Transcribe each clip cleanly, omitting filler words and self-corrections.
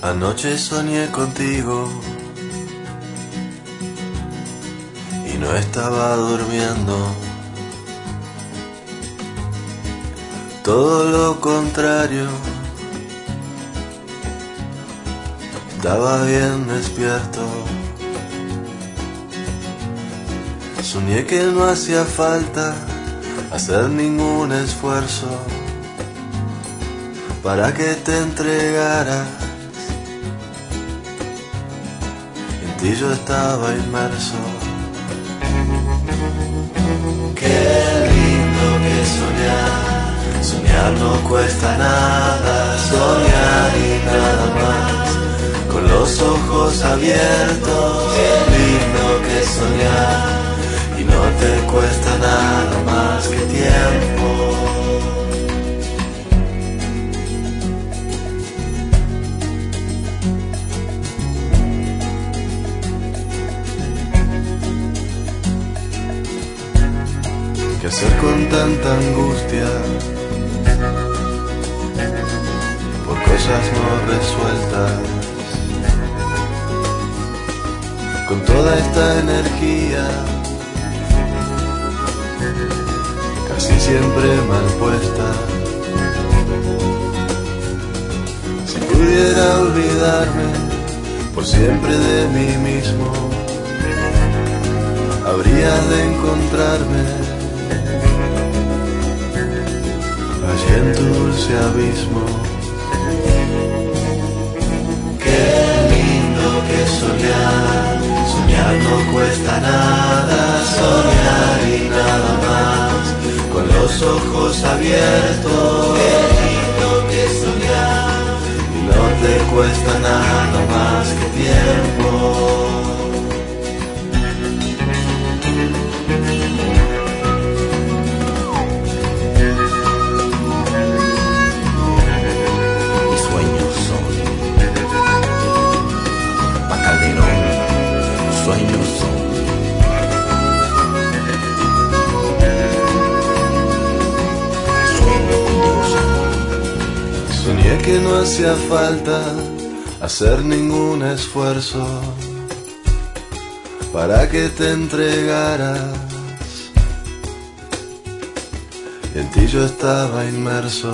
Anoche soñé contigo y no estaba durmiendo. Todo lo contrario, estaba bien despierto. Soñé que no hacía falta hacer ningún esfuerzo para que te entregaras. En ti yo estaba inmerso. Qué lindo que soñar. Soñar no cuesta nada. Soñar y nada más. Con los ojos abiertos. Qué lindo que soñar. Y no te cuesta nada más que tiempo. ¿Qué hacer con tanta angustia por cosas no resueltas? Con toda esta energía casi siempre mal puesta. Si pudiera olvidarme por siempre de mí mismo, habría de encontrarme allí en tu dulce abismo. Qué lindo que soñar. Soñar no cuesta nada. Soñar y nada más. Con los ojos abiertos. Qué lindo que soñar. Y no te cuesta nada más que tiempo. Sueños son. Sueño con Dios. Soñé que no hacía falta hacer ningún esfuerzo para que te entregaras. Y en ti yo estaba inmerso.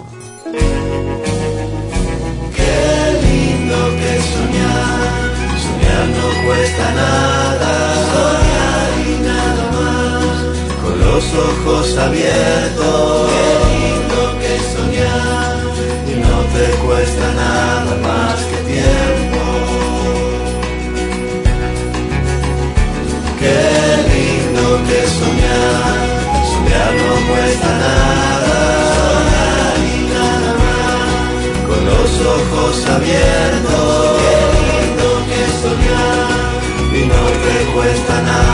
Qué lindo que soñar. Soñar no cuesta nada. Soñar y nada más. Con los ojos abiertos. Qué lindo que soñar. Y no te cuesta nada más que tiempo. Qué lindo que soñar. Soñar no cuesta nada. Soñar y nada más. Con los ojos abiertos. Qué lindo que soñar. Y no te cuesta nada.